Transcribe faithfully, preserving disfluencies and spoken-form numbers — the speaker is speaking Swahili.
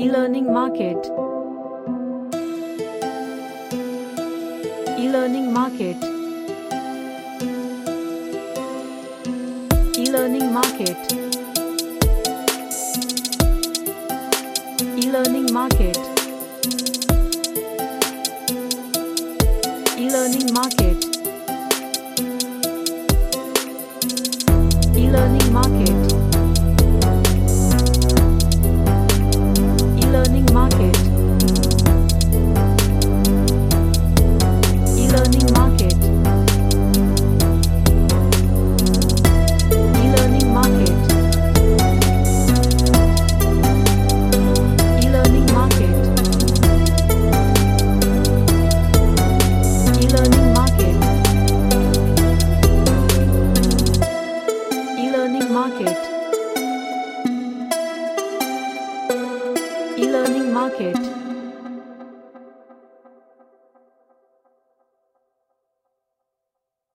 E-learning market. E-learning market. E-learning market. E-learning market. E-learning market. E-learning market. E-learning market. E-learning market. E-learning market. E-learning market. E-learning market. E-learning market. E-learning market.